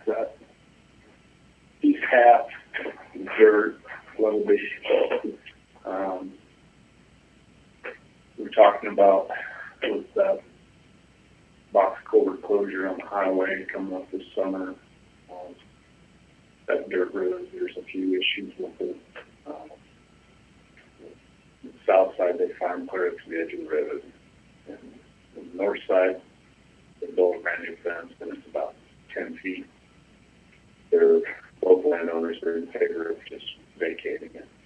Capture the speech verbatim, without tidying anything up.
that east half dirt, level base. Um, we're talking about with that box culvert closure on the highway coming up this summer. Um, that dirt road, there's a few issues with it. Um, the south side, they farm clear up to the edge of the road. And on the north side, they built a brand new fence, and it's about ten feet. Their local landowners are in favor of just vacating it.